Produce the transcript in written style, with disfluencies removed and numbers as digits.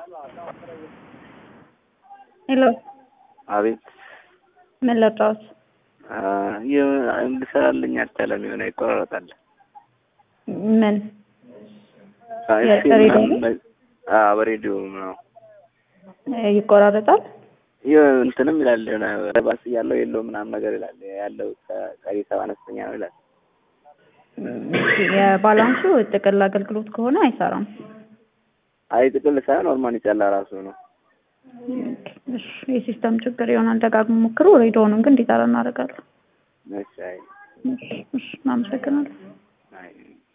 ሄሎ አቤት ምን ለጣውስ እንድሰራልኝ አልቻለም። የሆነ ይቆራረጣል። ምን በሬዲዮ ነው ይቆራረጣል። እንትንም ይላል ባስ ያለው የለው ምናምን ነገር ይላል። ያለው ቀሪ 70 አነስተኛ ነው ይላል። የባላንሱ ጥቅል አገልግሎት ከሆነ አይሰራም። አይ ጥቅል ሳይሆን ኖርማል ይቻላል ራሱ ነው። እሺ የሲስተም ችግር ይሆናል። ደጋግሞ ሞክሩ። ሬዲዮውን ግን እንዲጠራ እናደርጋለን። እሺ እሺ እናመሰግናለን።